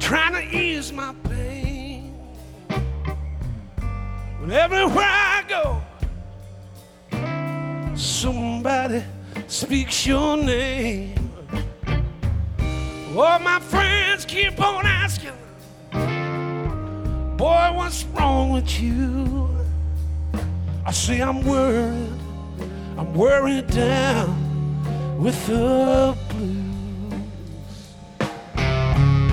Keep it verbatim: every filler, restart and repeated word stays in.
trying to ease my pain. But everywhere I go, somebody speaks your name. Oh, my friends keep on asking, boy, what's wrong with you? I say I'm worried, I'm worried down with the